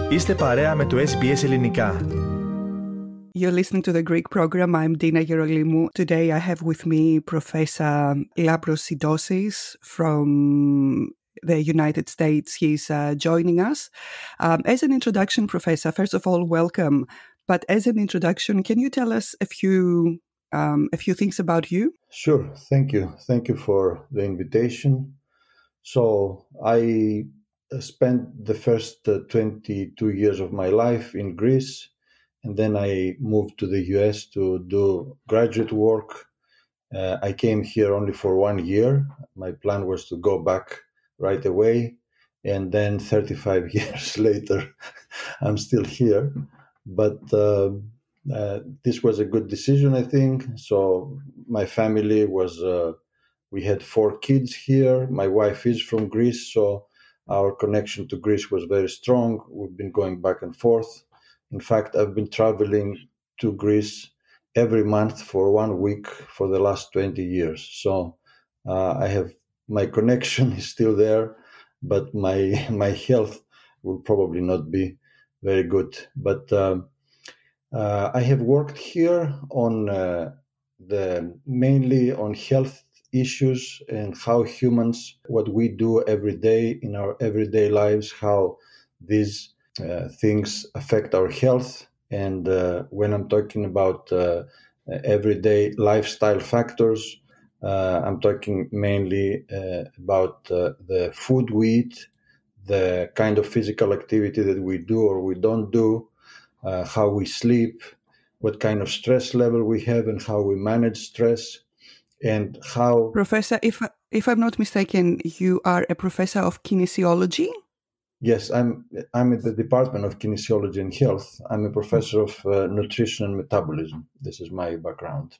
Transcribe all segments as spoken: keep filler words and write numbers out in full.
Είστε παρέα με το ες μπι ες Ελληνικά. You're listening to the Greek program. I'm Dina Gerolymou. Today I have with me Professor Labros Sidosis from the United States. He's uh, joining us. Um, as an introduction, Professor, first of all, welcome. But as an introduction, can you tell us a few um, a few things about you? Sure. Thank you. Thank you for the invitation. So I spent the first uh, twenty-two years of my life in Greece, and then I moved to the U S to do graduate work. Uh, I came here only for one year. My plan was to go back right away, and then thirty-five years later, I'm still here. But uh, uh, this was a good decision, I think. So my family was, uh, we had four kids here. My wife is from Greece, so our connection to Greece was very strong. We've been going back and forth. In fact, I've been traveling to Greece every month for one week for the last twenty years. So uh, I have, my connection is still there, but my my health will probably not be very good. But um, uh, I have worked here on uh, the mainly on health issues and how humans, what we do every day in our everyday lives, how these uh, things affect our health. And uh, when I'm talking about uh, everyday lifestyle factors, uh, I'm talking mainly uh, about uh, the food we eat, the kind of physical activity that we do or we don't do, uh, how we sleep, what kind of stress level we have and how we manage stress, and how... Professor, if, if I'm not mistaken, you are a professor of kinesiology? Yes, I'm I'm at the Department of Kinesiology and Health. I'm a professor of uh, nutrition and metabolism. This is my background.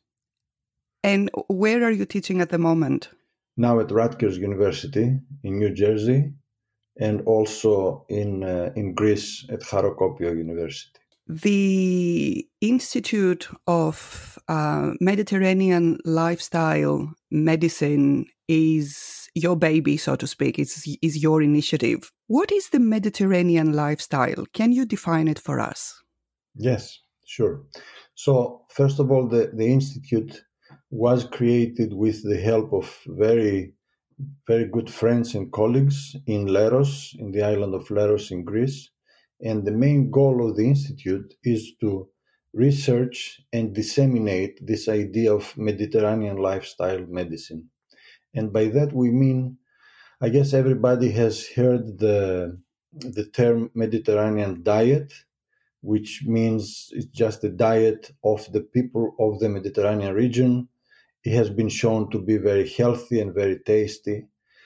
And where are you teaching at the moment? Now at Rutgers University in New Jersey, and also in uh, in Greece at Harokopio University. The Institute of uh, Mediterranean Lifestyle Medicine is your baby, so to speak. It's is your initiative. What is the Mediterranean lifestyle? Can you define it for us? Yes, sure. So first of all, the, the Institute was created with the help of very, very good friends and colleagues in Leros, in the island of Leros in Greece. And the main goal of the Institute is to research and disseminate this idea of Mediterranean lifestyle medicine. And by that we mean, I guess everybody has heard the, the term Mediterranean diet, which means it's just the diet of the people of the Mediterranean region. It has been shown to be very healthy and very tasty.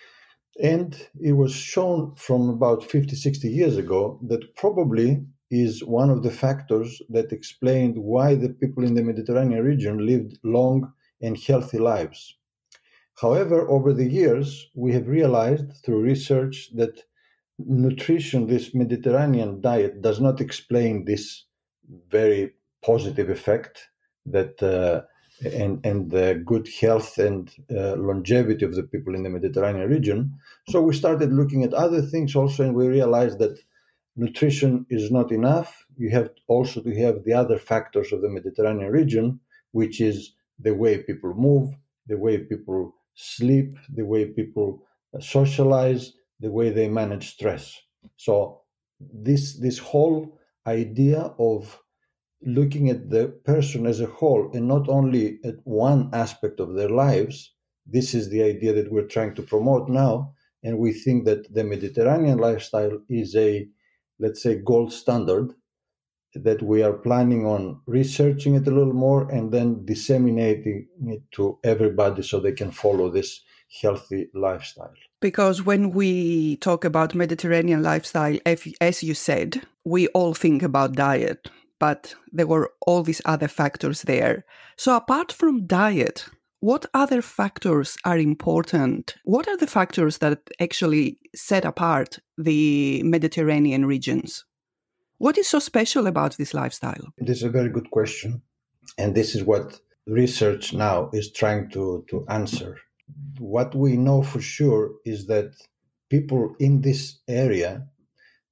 And it was shown from about fifty, sixty years ago that probably is one of the factors that explained why the people in the Mediterranean region lived long and healthy lives. However, over the years, we have realized through research that nutrition, this Mediterranean diet, does not explain this very positive effect that uh, and, and the good health and uh, longevity of the people in the Mediterranean region. So we started looking at other things also, and we realized that nutrition is not enough. You have also to have the other factors of the Mediterranean region, which is the way people move, the way people sleep, the way people socialize, the way they manage stress. So this this whole idea of looking at the person as a whole and not only at one aspect of their lives, this is the idea that we're trying to promote now. And we think that the Mediterranean lifestyle is a, let's say, gold standard, that we are planning on researching it a little more and then disseminating it to everybody so they can follow this healthy lifestyle. Because when we talk about Mediterranean lifestyle, as you said, we all think about diet, but there were all these other factors there. So apart from diet, what other factors are important? What are the factors that actually set apart the Mediterranean regions? What is so special about this lifestyle? This is a very good question. And this is what research now is trying to, to answer. What we know for sure is that people in this area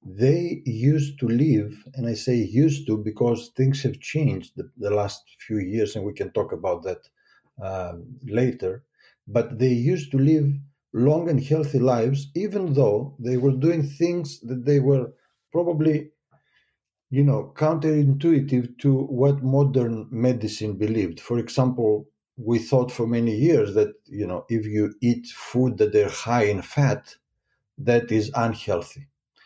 they used to live, and I say used to because things have changed the, the last few years, and we can talk about that um, later. But they used to live long and healthy lives, even though they were doing things that they were probably, you know, counterintuitive to what modern medicine believed. For example, we thought for many years that, you know, if you eat food that they're high in fat, that is unhealthy.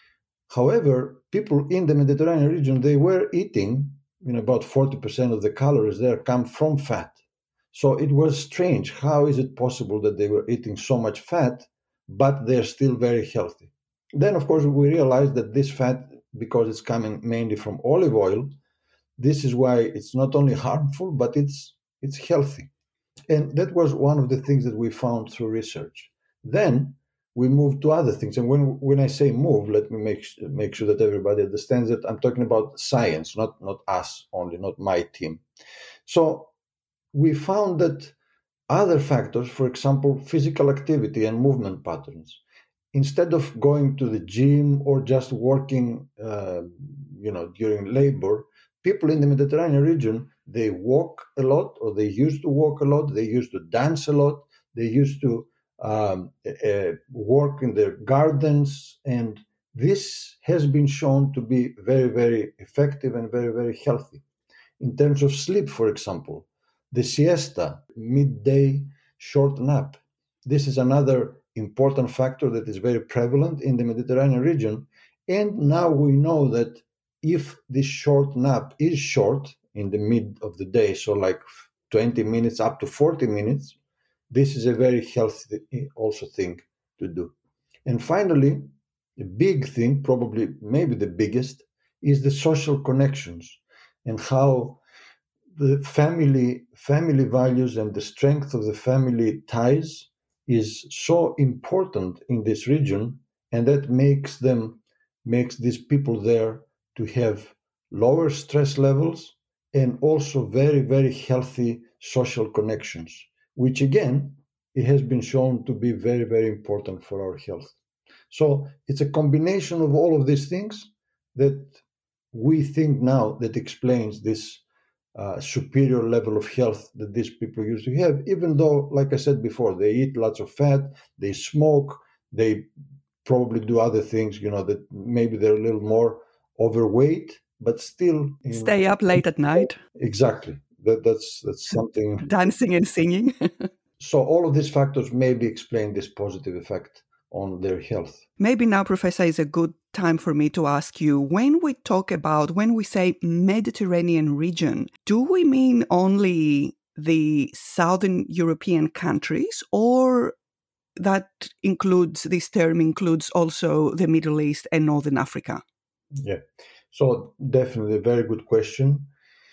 However, people in the Mediterranean region, they were eating, you know, about forty percent of the calories there come from fat. So it was strange. How is it possible that they were eating so much fat, but they're still very healthy? Then, of course, we realized that this fat, because it's coming mainly from olive oil, this is why it's not only harmful, but it's it's healthy. And that was one of the things that we found through research. Then we moved to other things. And when when I say move, let me make make sure that everybody understands that I'm talking about science, not not us only, not my team. So we found that other factors, for example, physical activity and movement patterns, instead of going to the gym or just working, uh, you know, during labor, people in the Mediterranean region, they walk a lot, or they used to walk a lot. They used to dance a lot. They used to um, uh, work in their gardens, and this has been shown to be very, very effective and very, very healthy. In terms of sleep, for example, the siesta, midday short nap, this is another important factor that is very prevalent in the Mediterranean region. And now we know that if this short nap is short in the mid of the day, so like twenty minutes up to forty minutes, this is a very healthy also thing to do. And finally, a big thing, probably maybe the biggest, is the social connections and how the family family values and the strength of the family ties is so important in this region, and that makes them makes these people there to have lower stress levels and also very, very healthy social connections, which again, it has been shown to be very, very important for our health. So it's a combination of all of these things that we think now that explains this uh, superior level of health that these people used to have, even though, like I said before, they eat lots of fat, they smoke, they probably do other things, you know, that maybe they're a little more overweight, but still stay know, up late at night. Exactly. That, that's that's something. Dancing and singing. So all of these factors maybe explain this positive effect on their health. Maybe now, Professor, is a good time for me to ask you, when we talk about, when we say Mediterranean region, do we mean only the Southern European countries, or that includes, this term includes also the Middle East and Northern Africa? Yeah, so definitely a very good question.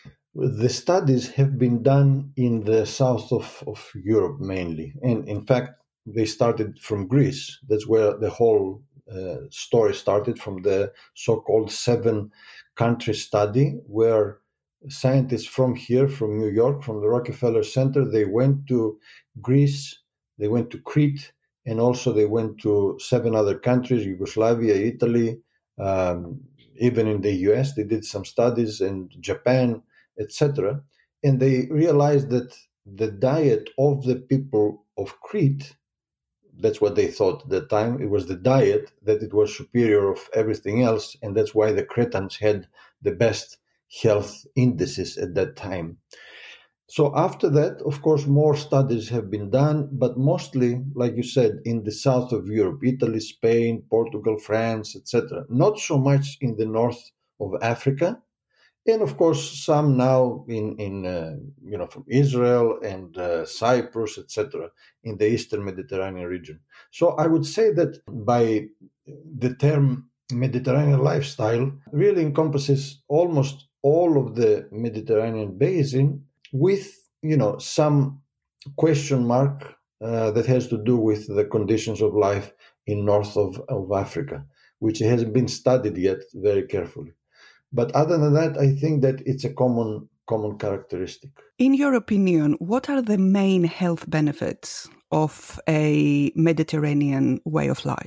The studies have been done in the south of, of Europe mainly. And in fact, they started from Greece. That's where the whole uh, story started, from the so-called seven country study, where scientists from here, from New York, from the Rockefeller Center, they went to Greece, they went to Crete, and also they went to seven other countries, Yugoslavia, Italy, um, even in the U S, they did some studies in Japan, et cetera. And they realized that the diet of the people of Crete, that's what they thought at the time, it was the diet that it was superior of everything else, and that's why the Cretans had the best health indices at that time. So after that, of course, more studies have been done, but mostly, like you said, in the south of Europe, Italy, Spain, Portugal, France, et cetera. Not so much in the north of Africa, and of course, some now in in uh, you know, from Israel and uh, Cyprus, et cetera, in the Eastern Mediterranean region. So I would say that by the term Mediterranean lifestyle really encompasses almost all of the Mediterranean basin, with, you know, some question mark uh, that has to do with the conditions of life in north of, of Africa, which hasn't been studied yet very carefully. But other than that, I think that it's a common common characteristic. In your opinion, what are the main health benefits of a Mediterranean way of life?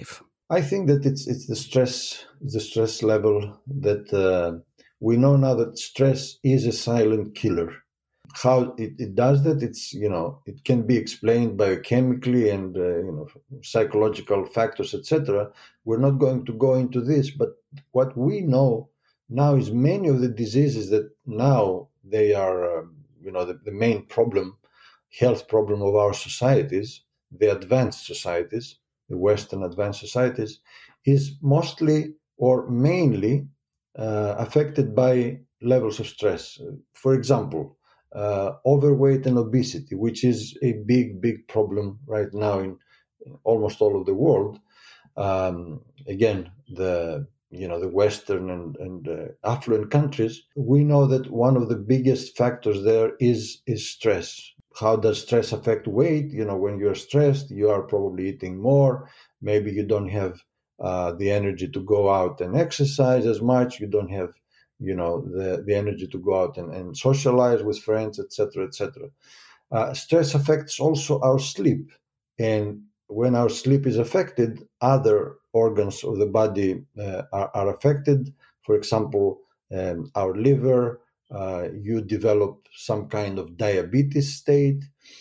I think that it's it's the stress, the stress level that uh, we know now that stress is a silent killer. How it, it does that, it's, you know, it can be explained biochemically and, uh, you know, psychological factors, et cetera. We're not going to go into this, but what we know now is many of the diseases that now they are, um, you know, the, the main problem, health problem of our societies, the advanced societies, the Western advanced societies, is mostly or mainly uh, affected by levels of stress. For example, uh, overweight and obesity, which is a big, big problem right now in, in almost all of the world. Um, again, the you know the Western and, and uh, affluent countries, we know that one of the biggest factors there is is stress. How does stress affect weight? You know, when you're stressed, you are probably eating more. Maybe you don't have uh, the energy to go out and exercise as much. You don't have, you know, the, the energy to go out and, and socialize with friends, et cetera, et cetera. Uh, stress affects also our sleep. And when our sleep is affected, other organs of the body uh, are, are affected. For example, um, our liver, uh, you develop some kind of diabetes state.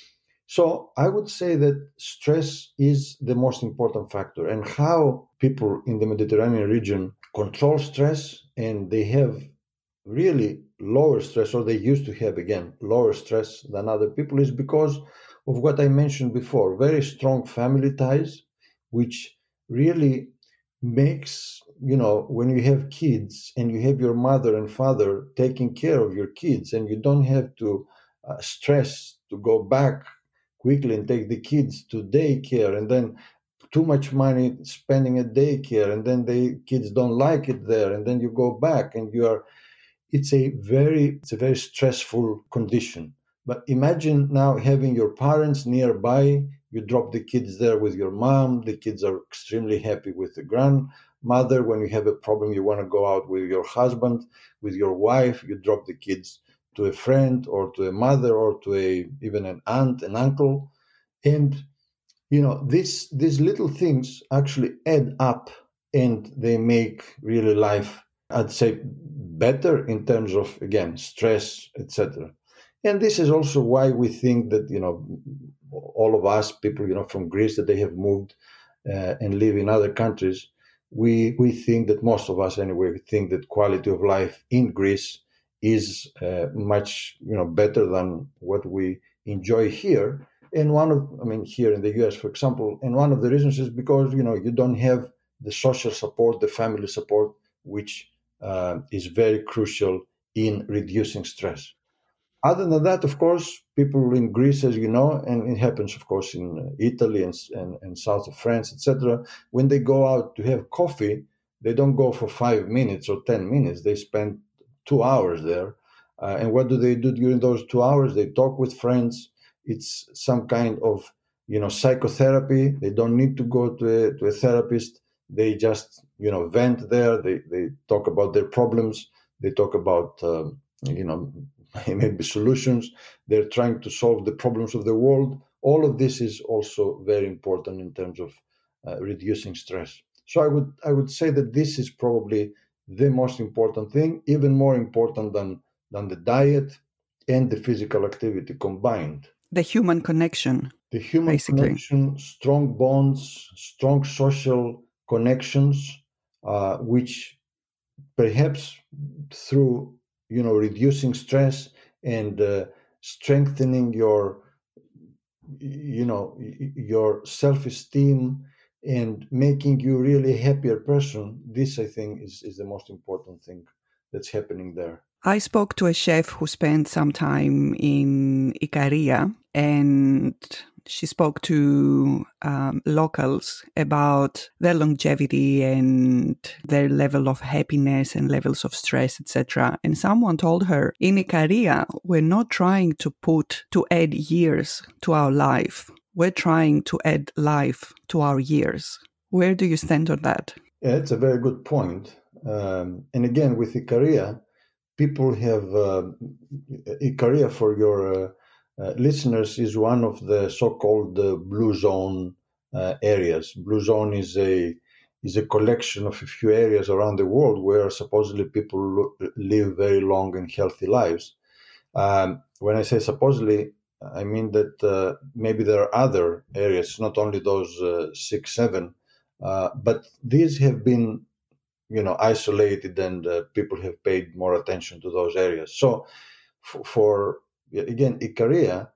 So I would say that stress is the most important factor, and how people in the Mediterranean region control stress, and they have really lower stress, or they used to have, again, lower stress than other people, is because of what I mentioned before, very strong family ties, which really makes, you know, when you have kids and you have your mother and father taking care of your kids, and you don't have to uh, stress to go back quickly and take the kids to daycare, and then too much money spending at daycare, and then the kids don't like it there, and then you go back and you are, it's a very, it's a very stressful condition. But imagine now having your parents nearby, you drop the kids there with your mom, the kids are extremely happy with the grandmother. When you have a problem, you want to go out with your husband, with your wife, you drop the kids to a friend or to a mother or to a even an aunt, an uncle. And, you know, this, these little things actually add up, and they make really life, I'd say, better in terms of, again, stress, et cetera. And this is also why we think that, you know, all of us, people, you know, from Greece, that they have moved uh, and live in other countries, we we think that most of us, anyway, think that quality of life in Greece is uh, much, you know, better than what we enjoy here. And one of, I mean, here in the U S, for example, and one of the reasons is because, you know, you don't have the social support, the family support, which uh, is very crucial in reducing stress. Other than that, of course, people in Greece, as you know, and it happens, of course, in Italy and, and, and south of France, et cetera, when they go out to have coffee, they don't go for five minutes or ten minutes. They spend two hours there. Uh, and what do they do during those two hours? They talk with friends. It's some kind of, you know, psychotherapy. They don't need to go to a, to a therapist. They just, you know, vent there. They, they talk about their problems. They talk about, uh, you know, maybe solutions. They're trying to solve the problems of the world. All of this is also very important in terms of uh, reducing stress. So I would I would say that this is probably the most important thing, even more important than, than the diet and the physical activity combined. The human connection. The human basically. connection, strong bonds, strong social connections, uh, which perhaps through, you know, reducing stress and uh, strengthening your, you know, your self-esteem and making you really a happier person. This, I think, is, is the most important thing that's happening there. I spoke to a chef who spent some time in Ikaria, and she spoke to um, locals about their longevity and their level of happiness and levels of stress, et cetera. And someone told her, in Ikaria, we're not trying to put, to add years to our life. We're trying to add life to our years. Where do you stand on that? Yeah, it's a very good point. Um, and again, with Ikaria, people have, uh, Ikaria, for your uh, uh, listeners, is one of the so-called uh, blue zone uh, areas. Blue zone is a is a collection of a few areas around the world where supposedly people lo- live very long and healthy lives. Um, when I say supposedly, I mean that uh, maybe there are other areas, not only those uh, six, seven, uh, but these have been, you know, isolated, and uh, people have paid more attention to those areas. So, f- for again, Ikaria,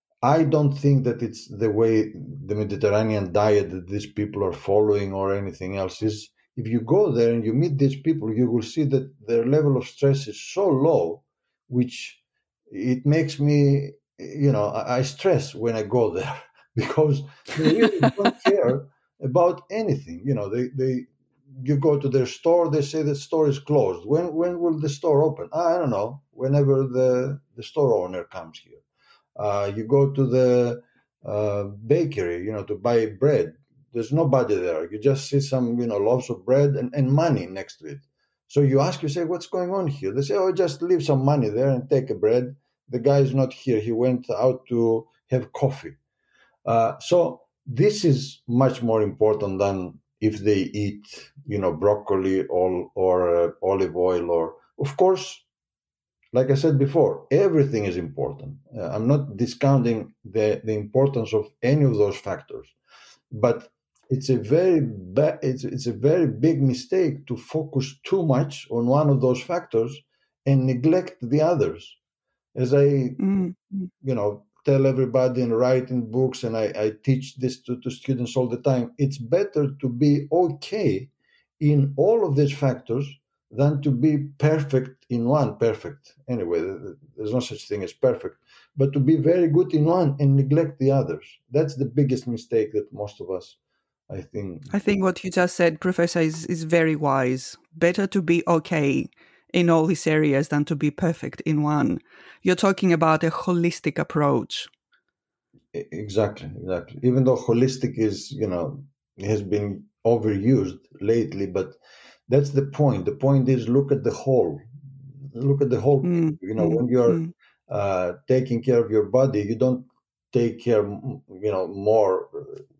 I don't think that it's the way the Mediterranean diet that these people are following or anything else. Is if you go there and you meet these people, you will see that their level of stress is so low, which it makes me, you know, I, I stress when I go there because they really don't care about anything. You know, they, they, you go to their store, they say the store is closed. When when will the store open? I don't know. Whenever the, the store owner comes here. Uh, you go to the uh, bakery, you know, to buy bread. There's nobody there. You just see some, you know, loaves of bread and, and money next to it. So you ask, you say, what's going on here? They say, oh, just leave some money there and take a bread. The guy is not here. He went out to have coffee. Uh, so this is much more important than if they eat, you know, broccoli or, or uh, olive oil or, of course, like I said before, everything is important. Uh, I'm not discounting the, the importance of any of those factors, but it's a very ba- it's, it's a very big mistake to focus too much on one of those factors and neglect the others. As I, Mm. you know, tell everybody and write in books, and I, I teach this to, to students all the time, it's better to be okay in all of these factors than to be perfect in one. Perfect anyway, there's no such thing as perfect, but to be very good in one and neglect the others. That's the biggest mistake that most of us, I think. I think what you just said, Professor, is, is very wise. Better to be okay in all these areas than to be perfect in one. You're talking about a holistic approach. Exactly, exactly. Even though holistic is, you know, has been overused lately, but that's the point. The point is look at the whole. Look at the whole picture. Mm, You know, mm, when you're mm. uh, taking care of your body, you don't take care, you know, more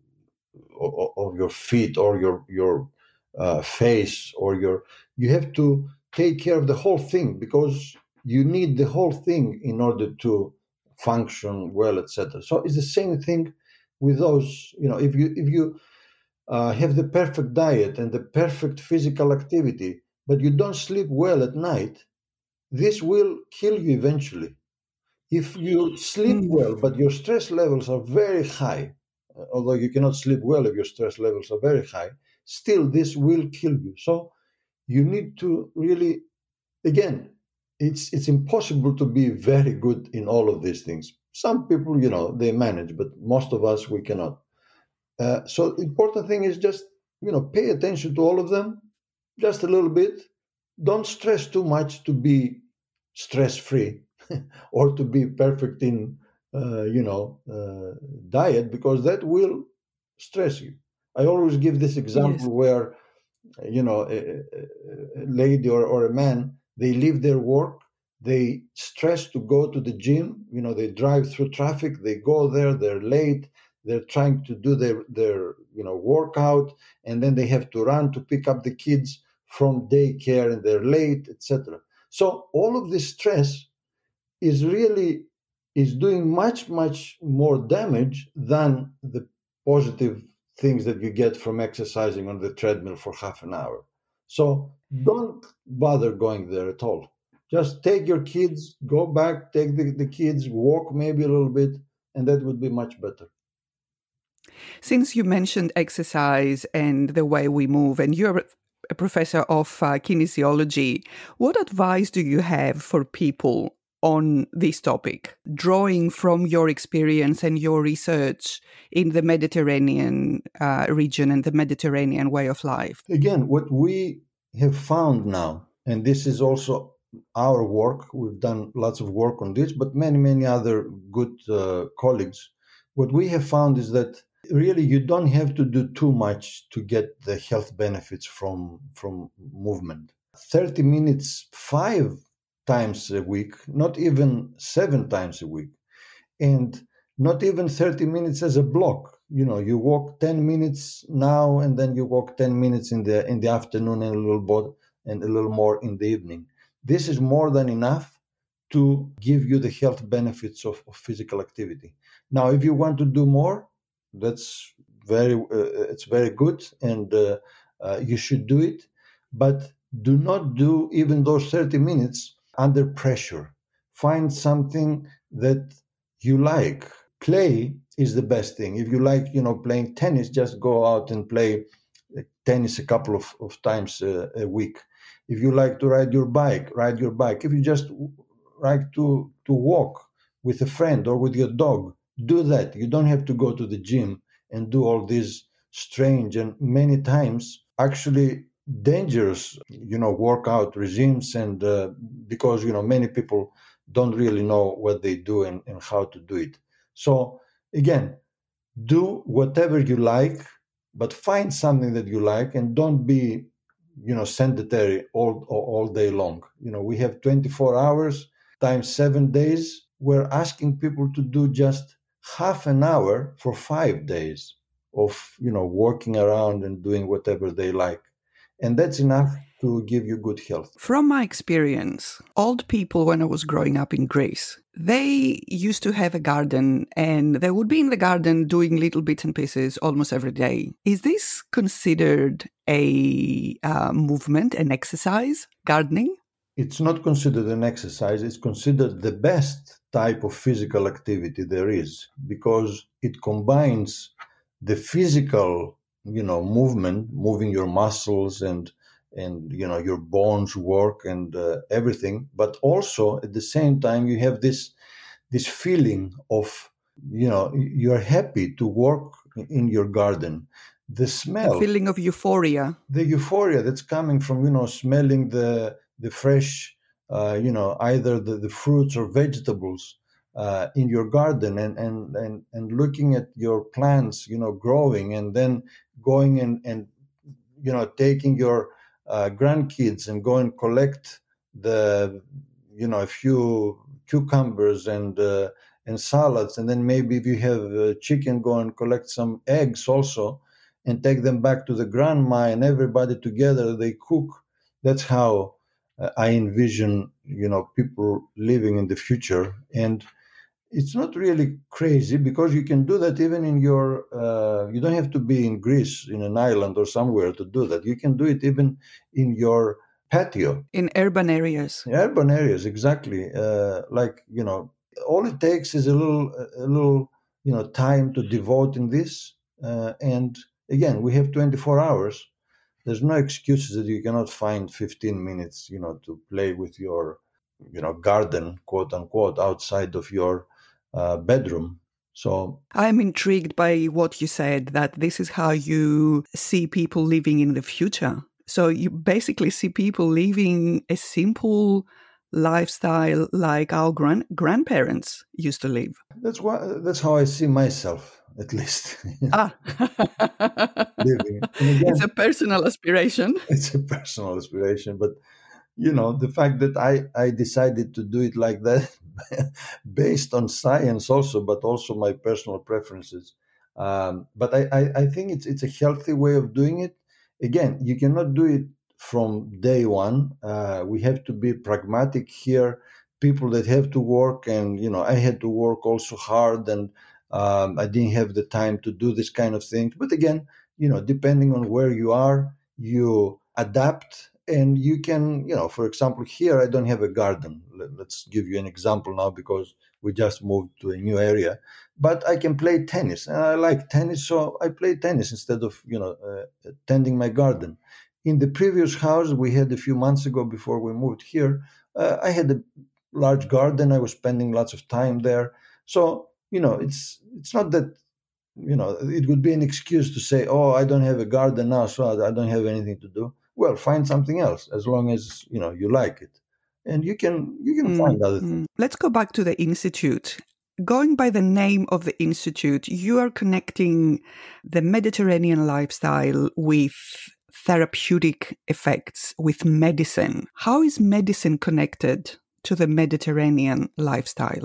of, of your feet or your your uh, face or your. You have to take care of the whole thing because you need the whole thing in order to function well, et cetera. So it's the same thing with those. You know, if you if you uh, have the perfect diet and the perfect physical activity, but you don't sleep well at night, this will kill you eventually. If you sleep Mm. well, but your stress levels are very high, uh, although you cannot sleep well if your stress levels are very high, still this will kill you. So you need to really, again, it's it's impossible to be very good in all of these things. Some people, you know, they manage, but most of us we cannot. Uh, so the important thing is just, you know, pay attention to all of them, just a little bit. Don't stress too much to be stress free or to be perfect in, uh, you know, uh, diet, because that will stress you. I always give this Yes. example where, you know, a, a lady or, or a man, they leave their work, they stress to go to the gym, you know, they drive through traffic, they go there, they're late, they're trying to do their, their you know, workout, and then they have to run to pick up the kids from daycare and they're late, et cetera. So all of this stress is really is doing much much more damage than the positive things that you get from exercising on the treadmill for half an hour. So don't bother going there at all. Just take your kids, go back, take the, the kids, walk maybe a little bit, and that would be much better. Since you mentioned exercise and the way we move, and you're a professor of uh, kinesiology, what advice do you have for people on this topic, drawing from your experience and your research in the Mediterranean uh, region and the Mediterranean way of life? Again, what we have found now, and this is also our work, we've done lots of work on this, but many, many other good uh, colleagues, what we have found is that really you don't have to do too much to get the health benefits from, from movement. thirty minutes, five times a week, not even seven times a week, and not even thirty minutes as a block. you know, you walk ten minutes now, and then you walk ten minutes in the in the afternoon, and a little more, and a little more in the evening. This is more than enough to give you the health benefits of, of physical activity. Now, if you want to do more, that's very uh, it's very good, and uh, uh, you should do it. But do not do even those thirty minutes under pressure. Find something that you like. Play is the best thing. If you like, you know, playing tennis, just go out and play tennis a couple of, of times uh, a week. If you like to ride your bike, ride your bike. If you just like to, to walk with a friend or with your dog, do that. You don't have to go to the gym and do all these strange and many times actually dangerous, you know, workout regimes. And uh, because, you know, many people don't really know what they do and, and how to do it. So again, do whatever you like, but find something that you like, and don't be, you know, sedentary all all day long. You know, we have twenty-four hours times seven days. We're asking people to do just half an hour for five days of, you know, walking around and doing whatever they like. And that's enough to give you good health. From my experience, old people, when I was growing up in Greece, they used to have a garden, and they would be in the garden doing little bits and pieces almost every day. Is this considered a uh, movement, an exercise, gardening? It's not considered an exercise. It's considered the best type of physical activity there is, because it combines the physical, you know, movement, moving your muscles and and you know your bones work and uh, everything, but also at the same time you have this this feeling of, you know, you're happy to work in your garden. The smell, a feeling of euphoria, the euphoria that's coming from, you know, smelling the the fresh, uh, you know, either the, the fruits or vegetables uh, in your garden, and, and and and looking at your plants, you know, growing, and then going and and you know taking your Uh, grandkids and go and collect the, you know, a few cucumbers and uh, and salads, and then maybe if you have uh, chicken, go and collect some eggs also, and take them back to the grandma, and everybody together they cook. That's how uh, I envision, you know, people living in the future. And it's not really crazy, because you can do that even in your, uh, you don't have to be in Greece, in an island or somewhere to do that. You can do it even in your patio. In urban areas. In urban areas, exactly. Uh, like, you know, all it takes is a little, a little, you know, time to devote in this. Uh, and again, we have twenty-four hours. There's no excuses that you cannot find fifteen minutes, you know, to play with your, you know, garden, quote unquote, outside of your uh, bedroom. So I'm intrigued by what you said, that this is how you see people living in the future. So you basically see people living a simple lifestyle like our grand grandparents used to live. That's why that's how I see myself, at least. Ah, living. And again, it's a personal aspiration. It's a personal aspiration, but you know, the fact that I, I decided to do it like that based on science also, but also my personal preferences. Um, but I, I, I think it's it's a healthy way of doing it. Again, you cannot do it from day one. Uh, we have to be pragmatic here. People that have to work, and, you know, I had to work also hard, and um, I didn't have the time to do this kind of thing. But again, you know, depending on where you are, you adapt. And you can, you know, for example, here I don't have a garden. Let's give you an example now, because we just moved to a new area. But I can play tennis, and I like tennis, so I play tennis instead of, you know, uh, tending my garden. In the previous house we had a few months ago, before we moved here, uh, I had a large garden. I was spending lots of time there. So, you know, it's it's not that, you know, it would be an excuse to say, oh, I don't have a garden now, so I don't have anything to do. Well, find something else, as long as, you know, you like it, and you can you can mm, find other things. Let's go back to the institute. Going by the name of the institute, you are connecting the Mediterranean lifestyle with therapeutic effects, with medicine. How is medicine connected to the Mediterranean lifestyle?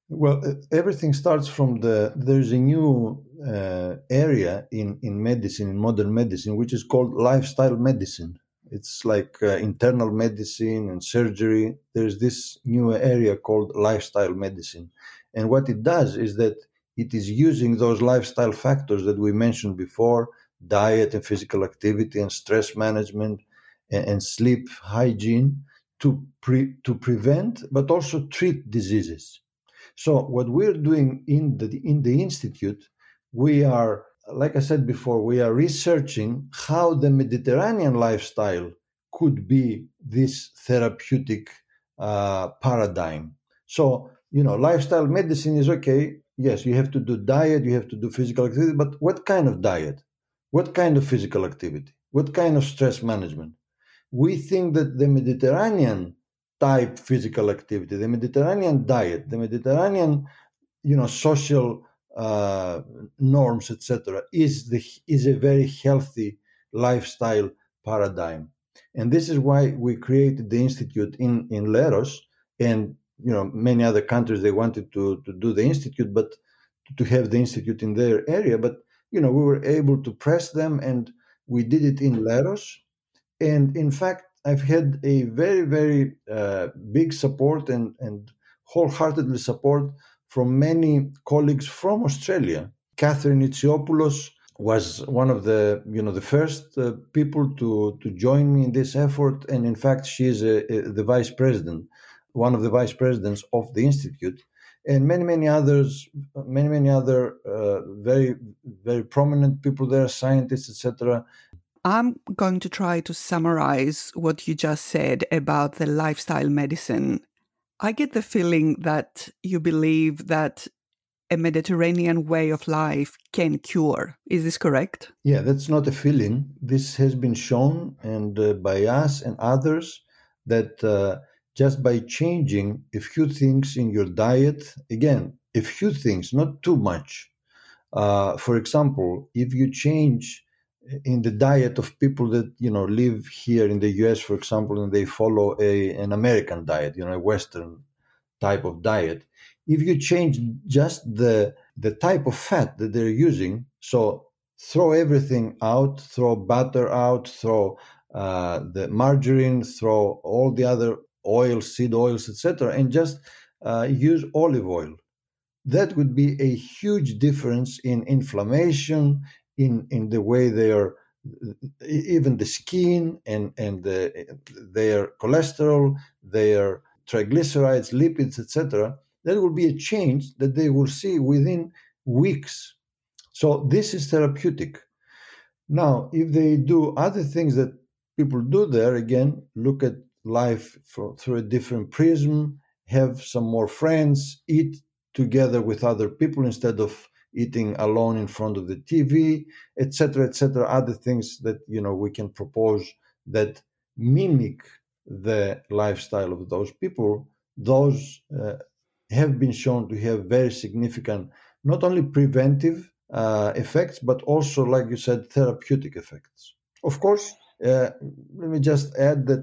Well, uh, everything starts from the, there's a new uh, area in, in medicine, in modern medicine, which is called lifestyle medicine. It's like uh, internal medicine and surgery. There's this new area called lifestyle medicine. And what it does is that it is using those lifestyle factors that we mentioned before, diet and physical activity and stress management and, and sleep hygiene, to pre, to prevent but also treat diseases. So what we're doing in the in the institute, we are, like I said before, we are researching how the Mediterranean lifestyle could be this therapeutic uh, paradigm. So, you know, lifestyle medicine is okay. Yes, you have to do diet, you have to do physical activity, but what kind of diet? What kind of physical activity? What kind of stress management? We think that the Mediterranean type physical activity, the Mediterranean diet, the Mediterranean, you know, social uh, norms, et cetera, is the is a very healthy lifestyle paradigm, and this is why we created the institute in in Leros, and you know, many other countries they wanted to to do the institute, but to have the institute in their area, but you know, we were able to press them, and we did it in Leros. And in fact, I've had a very, very uh, big support and, and wholeheartedly support from many colleagues from Australia. Catherine Itsiopoulos was one of the, you know, the first uh, people to, to join me in this effort. And in fact, she is a, a, the vice president, one of the vice presidents of the Institute. And many, many others, many, many other uh, very, very prominent people there, scientists, et cetera. I'm going to try to summarize what you just said about the lifestyle medicine. I get the feeling that you believe that a Mediterranean way of life can cure. Is this correct? Yeah, that's not a feeling. This has been shown, and uh, by us and others, that uh, just by changing a few things in your diet, again, a few things, not too much. Uh, for example, if you change in the diet of people that, you know, live here in the U S, for example, and they follow a an American diet, you know, a Western type of diet, if you change just the the type of fat that they're using, so throw everything out, throw butter out, throw uh, the margarine, throw all the other oils, seed oils, et cetera, and just uh, use olive oil, that would be a huge difference in inflammation, in, in the way they are, even the skin and, and the, their cholesterol, their triglycerides, lipids, et cetera. That will be a change that they will see within weeks. So this is therapeutic. Now, if they do other things that people do there, again, look at life for, through a different prism, have some more friends, eat together with other people instead of eating alone in front of the T V, et cetera, et cetera. Other things that, you know, we can propose that mimic the lifestyle of those people. Those uh, have been shown to have very significant, not only preventive uh, effects, but also, like you said, therapeutic effects. Of course, uh, let me just add that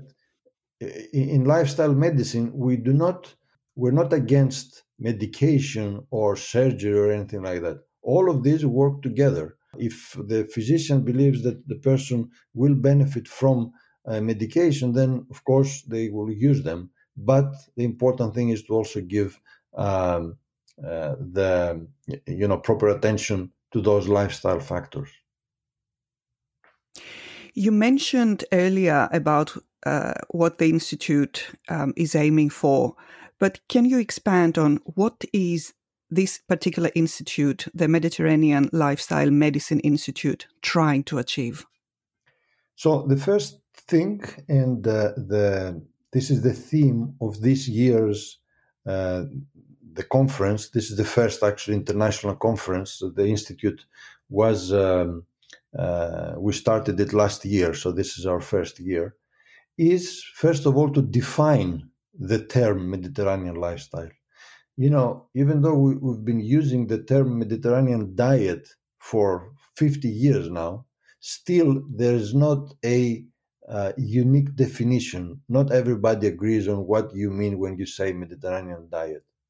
in lifestyle medicine, we do not, we're not against medication or surgery or anything like that. All of these work together. If the physician believes that the person will benefit from uh, medication, then of course they will use them. But the important thing is to also give um, uh, the, you know, proper attention to those lifestyle factors. You mentioned earlier about uh, what the Institute um, is aiming for, but can you expand on what is this particular institute, the Mediterranean Lifestyle Medicine Institute, trying to achieve? So the first thing, and uh, the this is the theme of this year's uh, the conference. This is the first actually international conference that the Institute was. Um, uh, we started it last year, so this is our first year. Is first of all to define the term Mediterranean lifestyle. You know, even though we, we've been using the term Mediterranean diet for fifty years now, still there is not a uh, unique definition. Not everybody agrees on what you mean when you say Mediterranean diet.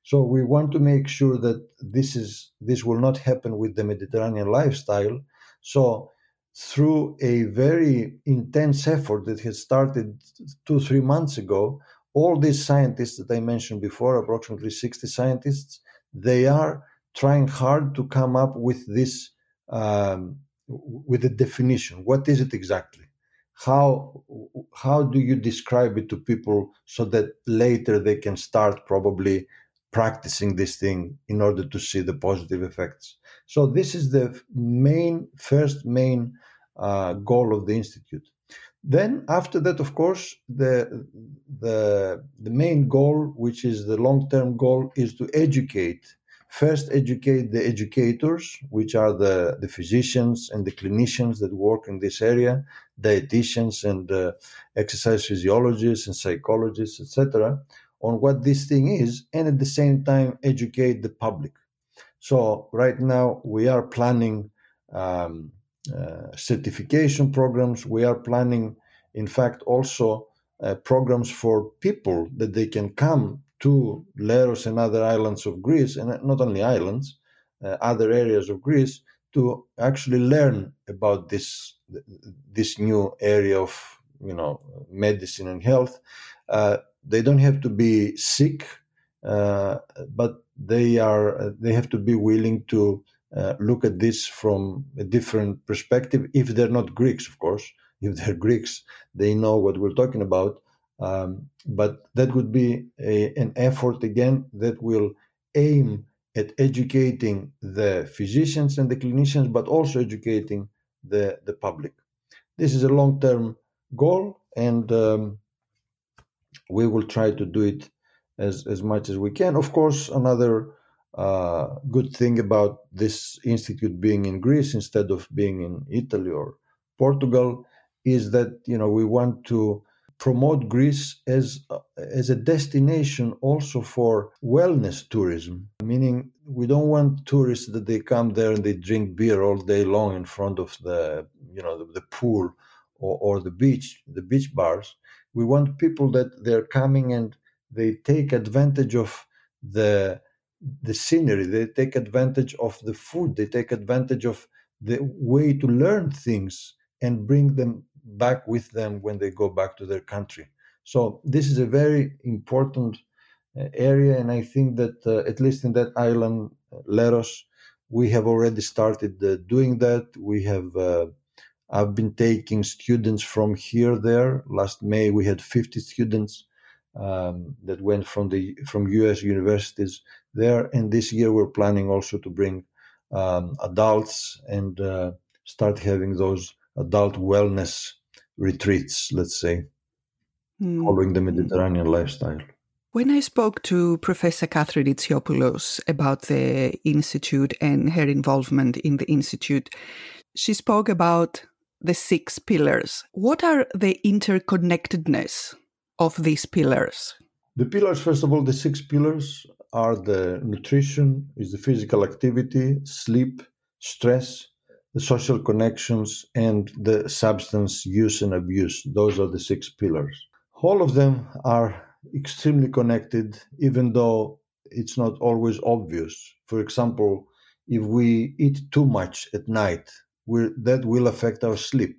So we want to make sure that this is this will not happen with the Mediterranean lifestyle. So through a very intense effort that has started two, three months ago, all these scientists that I mentioned before, approximately sixty scientists, they are trying hard to come up with this, um, with a definition. What is it exactly? How how do you describe it to people so that later they can start probably practicing this thing in order to see the positive effects? So this is the main, first main uh, goal of the Institute. Then after that, of course, the, the, the main goal, which is the long-term goal, is to educate. First, educate the educators, which are the, the physicians and the clinicians that work in this area, dietitians and uh, exercise physiologists and psychologists, et cetera, on what this thing is, and at the same time educate the public. So right now we are planning um, uh, certification programs. We are planning, in fact, also uh, programs for people that they can come to Leros and other islands of Greece, and not only islands, uh, other areas of Greece, to actually learn about this this new area of, you know, medicine and health. Uh, they don't have to be sick, uh, but they are they have to be willing to uh, look at this from a different perspective. If they're not Greeks, of course. If they're Greeks, they know what we're talking about. Um, but that would be a, an effort, again, that will aim at educating the physicians and the clinicians, but also educating the, the public. This is a long-term goal, and um, we will try to do it as, as much as we can. Of course, another uh, good thing about this institute being in Greece instead of being in Italy or Portugal is that, you know, we want to promote Greece as as a destination also for wellness tourism, meaning we don't want tourists that they come there and they drink beer all day long in front of the, you know, the, the pool or, or the beach, the beach bars. We want people that they're coming and they take advantage of the the scenery, they take advantage of the food, they take advantage of the way to learn things and bring them back with them when they go back to their country. So this is a very important uh, area, and I think that uh, at least in that island, uh, Leros, we have already started uh, doing that. We have uh, I've been taking students from here there. Last May we had fifty students um, that went from the from U S universities there, and this year we're planning also to bring um, adults and uh, start having those adult wellness retreats, let's say, mm. following the Mediterranean lifestyle. When I spoke to Professor Catherine Itsiopoulos about the Institute and her involvement in the Institute, she spoke about the six pillars. What are the interconnectedness of these pillars? The pillars, first of all, the six pillars are the nutrition, is the physical activity, sleep, stress, the social connections, and the substance use and abuse. Those are the six pillars. All of them are extremely connected, even though it's not always obvious. For example, if we eat too much at night, we're, that will affect our sleep.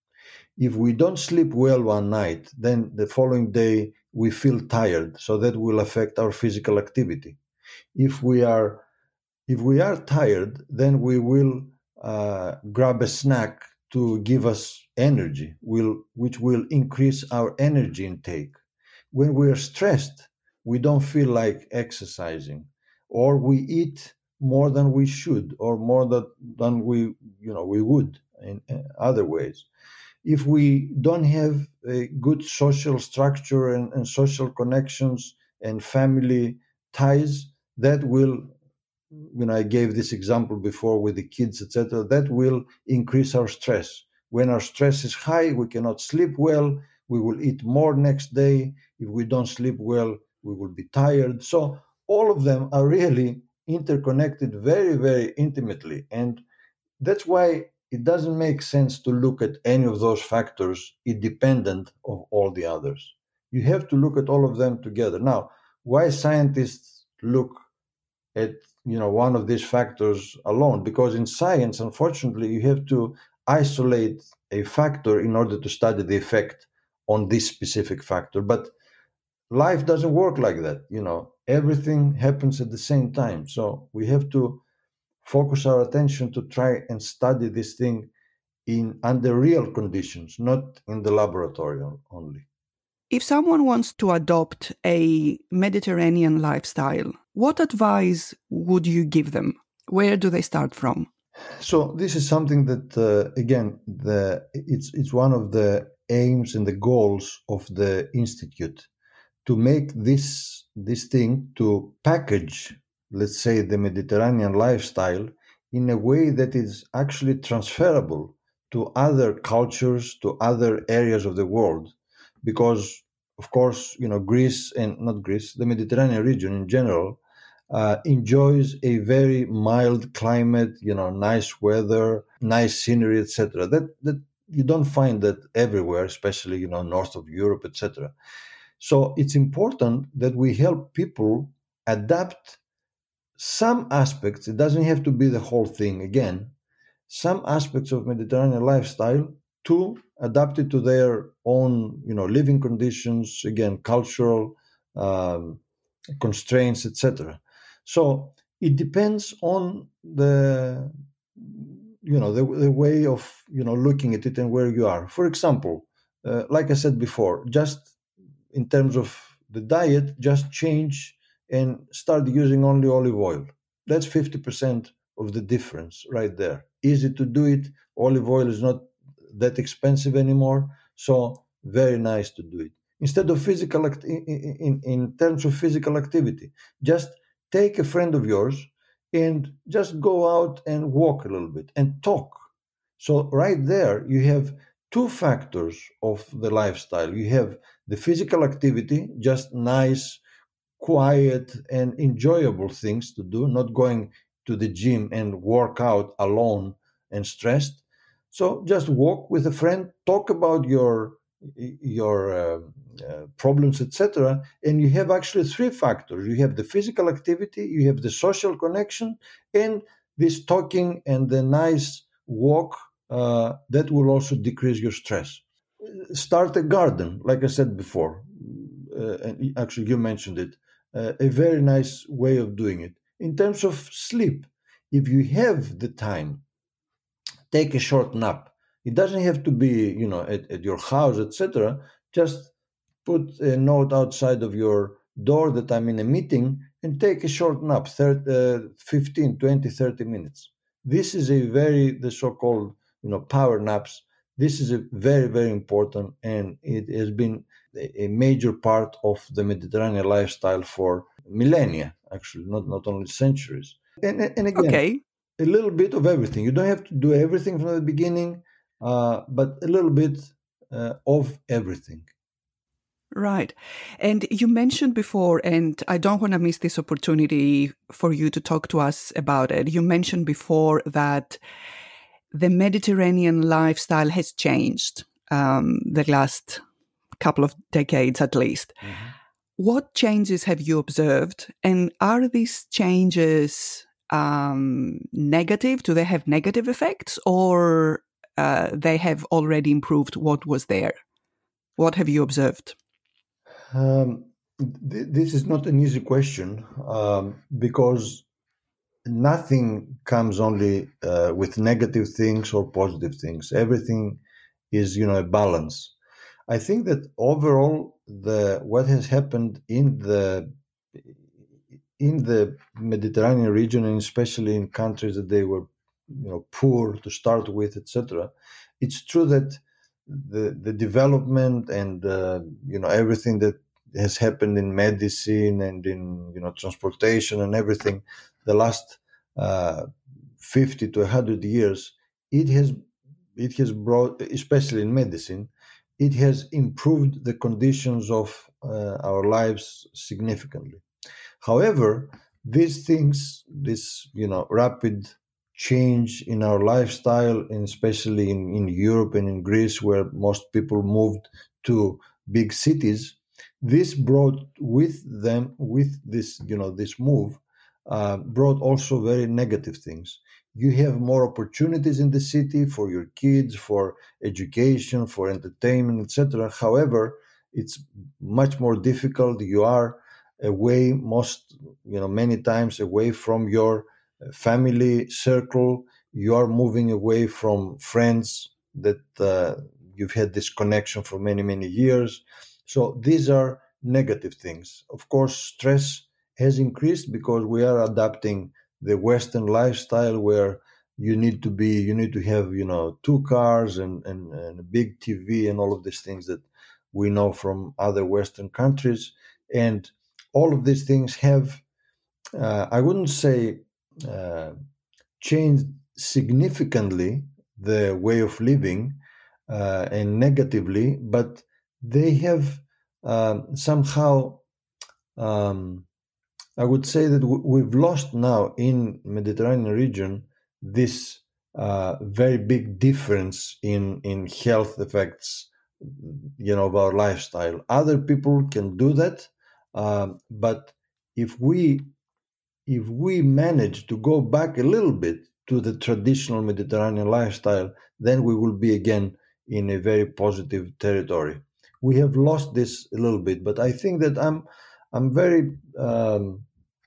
If we don't sleep well one night, then the following day we feel tired, so that will affect our physical activity. If we are, if we are tired, then we will Uh, grab a snack to give us energy, will, which will increase our energy intake. When we are stressed, we don't feel like exercising, or we eat more than we should, or more that, than we, you know, we would in other ways. If we don't have a good social structure and, and social connections and family ties, that will, you know, I gave this example before with the kids, et cetera, that will increase our stress. When our stress is high, we cannot sleep well, we will eat more next day. If we don't sleep well, we will be tired. So all of them are really interconnected very, very intimately. And that's why it doesn't make sense to look at any of those factors independent of all the others. You have to look at all of them together. Now, why scientists look at, you know, one of these factors alone, because in science, unfortunately, you have to isolate a factor in order to study the effect on this specific factor. But life doesn't work like that. You know, everything happens at the same time. So we have to focus our attention to try and study this thing in under real conditions, not in the laboratory only. If someone wants to adopt a Mediterranean lifestyle, what advice would you give them? Where do they start from? So this is something that, uh, again, the it's it's one of the aims and the goals of the Institute, to make this this thing, to package, let's say, the Mediterranean lifestyle in a way that is actually transferable to other cultures, to other areas of the world. Because, of course, you know, Greece, and not Greece, the Mediterranean region in general, uh, enjoys a very mild climate, you know, nice weather, nice scenery, et cetera. That that you don't find that everywhere, especially, you know, north of Europe, et cetera. So it's important that we help people adapt some aspects. It doesn't have to be the whole thing again. Some aspects of Mediterranean lifestyle to adapt it to their own, you know, living conditions, again, cultural um, constraints, et cetera. So it depends on the, you know, the, the way of, you know, looking at it and where you are. For example, uh, like I said before, just in terms of the diet, just change and start using only olive oil. That's fifty percent of the difference right there. Easy to do it. Olive oil is not that expensive anymore, so very nice to do it. Instead of physical, act- in, in, in terms of physical activity, just take a friend of yours and just go out and walk a little bit and talk. So right there, you have two factors of the lifestyle. You have the physical activity, just nice, quiet, and enjoyable things to do, not going to the gym and work out alone and stressed. So just walk with a friend, talk about your your uh, uh, problems, et cetera. And you have actually three factors. You have the physical activity, you have the social connection, and this talking and the nice walk uh, that will also decrease your stress. Start a garden, like I said before. Uh, and actually, you mentioned it. Uh, a very nice way of doing it. In terms of sleep, if you have the time, take a short nap. It doesn't have to be, you know, at, at your house, et cetera. Just put a note outside of your door that I'm in a meeting and take a short nap, thirty, uh, fifteen, twenty, thirty minutes. This is a very, the so-called, you know, power naps. This is a very, very important, and it has been a major part of the Mediterranean lifestyle for millennia, actually, not, not only centuries. And, and again, Okay. a little bit of everything. You don't have to do everything from the beginning, uh, but a little bit uh, of everything. Right. And you mentioned before, and I don't want to miss this opportunity for you to talk to us about it. You mentioned before that the Mediterranean lifestyle has changed um, the last couple of decades at least. Mm-hmm. What changes have you observed? And are these changes um, negative? Do they have negative effects, or uh, they have already improved what was there? What have you observed? Um, th- this is not an easy question um, because nothing comes only uh, with negative things or positive things. Everything is, you know, a balance. I think that overall, the what has happened in the in the Mediterranean region, and especially in countries that they were, you know, poor to start with, et cetera. It's true that the the development and uh, you know, everything that has happened in medicine and in, you know, transportation and everything, the last uh, fifty to one hundred years, it has it has brought, especially in medicine, it has improved the conditions of uh, our lives significantly. However, these things, this, you know, rapid change in our lifestyle, and especially in, in Europe and in Greece, where most people moved to big cities, this brought with them, with this, you know, this move, uh, brought also very negative things. You have more opportunities in the city for your kids, for education, for entertainment, et cetera. However, it's much more difficult. You are away most, you know, many times away from your family circle. You are moving away from friends that uh, you've had this connection for many, many years. So these are negative things. Of course, stress has increased because we are adapting the Western lifestyle where you need to be, you need to have, you know, two cars and, and, and a big T V and all of these things that we know from other Western countries. And all of these things have, uh, I wouldn't say uh, changed significantly the way of living uh, and negatively, but they have uh, somehow, um, I would say that w- we've lost now in Mediterranean region this uh, very big difference in, in health effects, you know, of our lifestyle. Other people can do that, um, but if we if we manage to go back a little bit to the traditional Mediterranean lifestyle, then we will be again in a very positive territory. We have lost this a little bit, but I think that I'm I'm very um,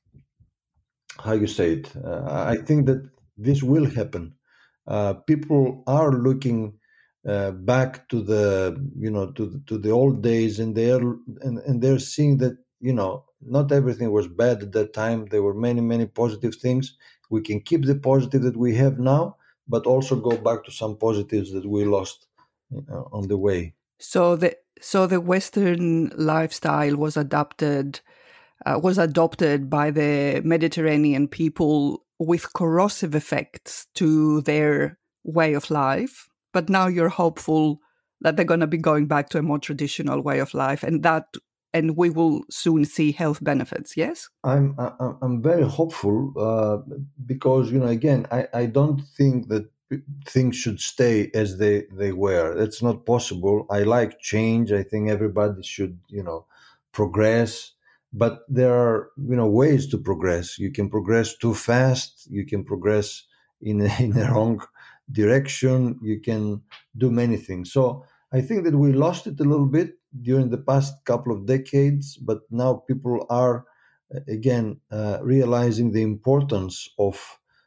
how you say it. Uh, I think that this will happen. Uh, people are looking uh, back to the you know to the, to the old days, and they are and, and they're seeing that you know not everything was bad at that time. There were many many positive things. We can keep the positive that we have now, but also go back to some positives that we lost uh, on the way. So the so the Western lifestyle was adapted. Uh, was adopted by the Mediterranean people with corrosive effects to their way of life. But now you're hopeful that they're going to be going back to a more traditional way of life, and that, and we will soon see health benefits. Yes, I'm I'm, I'm very hopeful uh, because you know again I, I don't think that things should stay as they they were. That's not possible. I like change. I think everybody should you know progress. But there are, you know, ways to progress. You can progress too fast. You can progress in a, in a wrong direction. You can do many things. So I think that we lost it a little bit during the past couple of decades. But now people are, again, uh, realizing the importance of,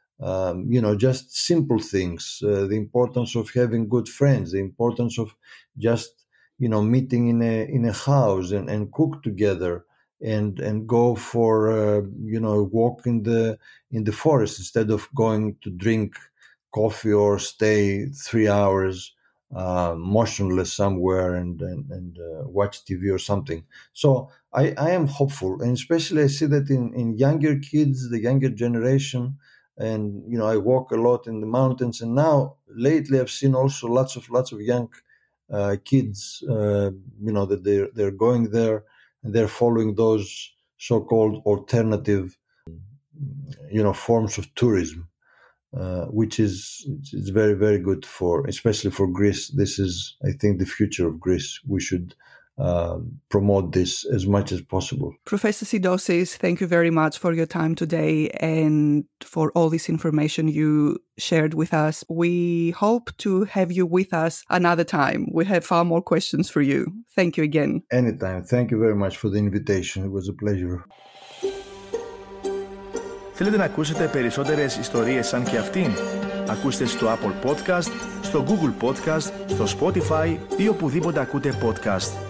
um, you know, just simple things, uh, the importance of having good friends, the importance of just, you know, meeting in a in a house and, and cook together. And and go for uh, you know walk in the in the forest instead of going to drink coffee or stay three hours uh, motionless somewhere and and, and uh, watch T V or something. So I, I am hopeful, and especially I see that in, in younger kids, the younger generation, and you know I walk a lot in the mountains, and now lately I've seen also lots of lots of young uh, kids, uh, you know that they're they're going there. And they're following those so-called alternative, you know, forms of tourism, uh, which is is very, very good for, especially for Greece. This is, I think, the future of Greece. We should uh, promote this as much as possible. Professor Sidosis, thank you very much for your time today and for all this information you shared with us. We hope to have you with us another time. We have far more questions for you. Thank you again. Anytime. Thank you very much for the invitation. It was a pleasure. Θέλετε να ακούσετε περισσότερες ιστορίες σαν και αυτήν? Ακούστε στο Apple Podcast, στο Google Podcast, στο Spotify ή οπουδήποτε ακούτε podcast.